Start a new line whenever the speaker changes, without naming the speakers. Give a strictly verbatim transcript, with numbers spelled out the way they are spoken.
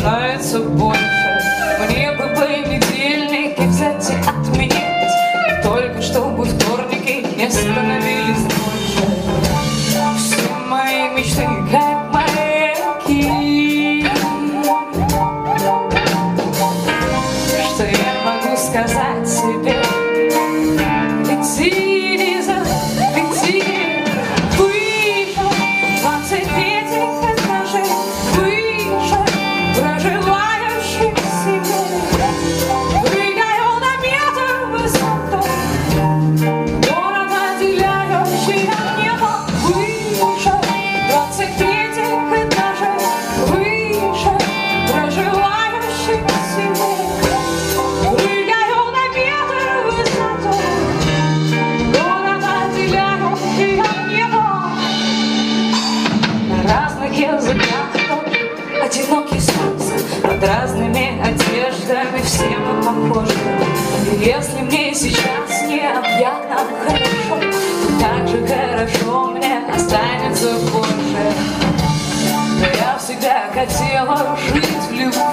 становится больше. Мне бы понедельники взять и отменить, только чтобы вторники не становились больше. Все мои мечты как маяки. Что я могу сказать себе? Лети, Лиза, лети выше, двадцать пять этажей выше, проживающих себе. Прыгаю на метр высоту, город отделяющий от неба выше, двадцать пять этажей выше, проживающих себе. Прыгаю на метр высоту, город отделяющий от неба. На разных языках тоже одинокий солнце, под разными одеждами все мы похожи. И если мне сейчас необъятно хорошо, то так же хорошо мне останется больше. Но я всегда хотела жить в любви.